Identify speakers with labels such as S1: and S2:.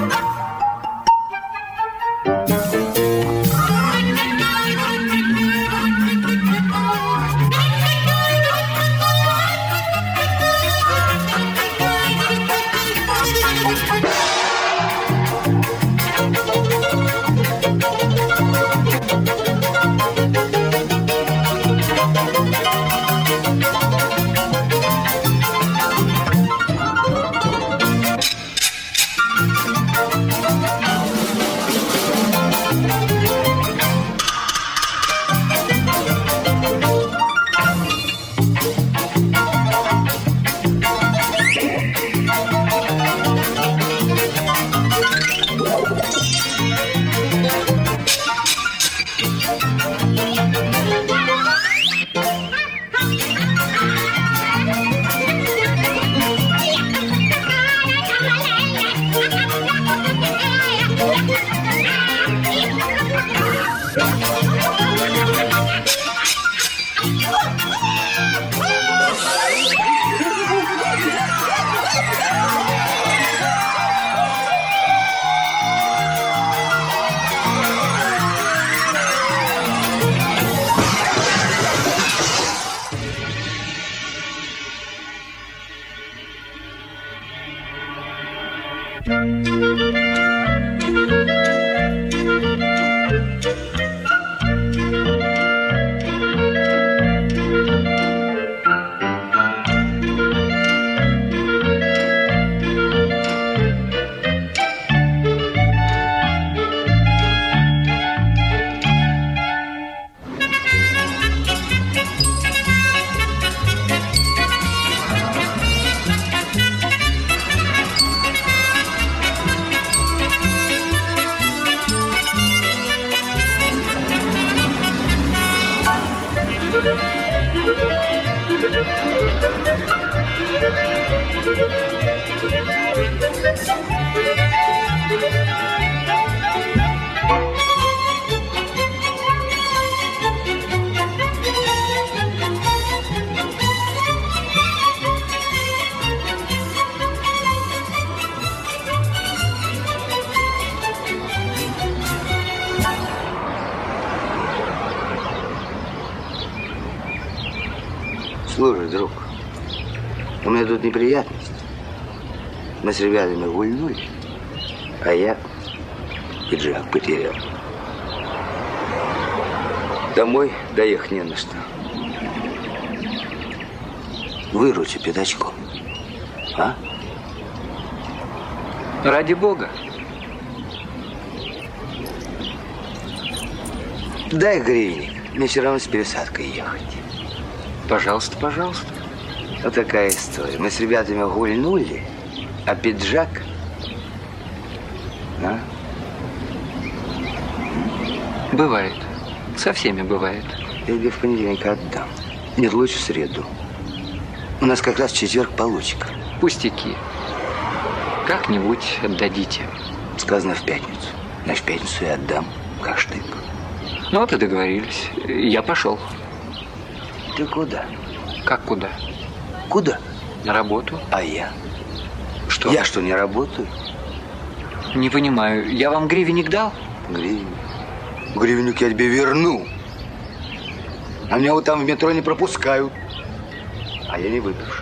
S1: Слушай, друг, у меня тут неприятность. Мы с ребятами гульнули, а я пиджак потерял. Домой доехать не на что. Выручи пятачком, а?
S2: Ради бога.
S1: Дай гривенник, мне все равно с пересадкой ехать.
S2: Пожалуйста, пожалуйста.
S1: Вот такая история. Мы с ребятами гульнули, а пиджак... А?
S2: Бывает. Со всеми бывает.
S1: Я тебе в понедельник отдам. Нет, лучше в среду. У нас как раз в четверг получка.
S2: Пустяки. Как-нибудь отдадите.
S1: Сказано в пятницу. Значит, в пятницу я отдам, как штык.
S2: Ну вот и договорились. Я пошел.
S1: Ты куда?
S2: Как куда?
S1: Куда?
S2: На работу.
S1: А я?
S2: Что?
S1: Я что, не работаю?
S2: Не понимаю. Я вам гривенник дал?
S1: Гривенник? Гривенник я тебе верну. А меня вот там в метро не пропускают. А я не выпивший.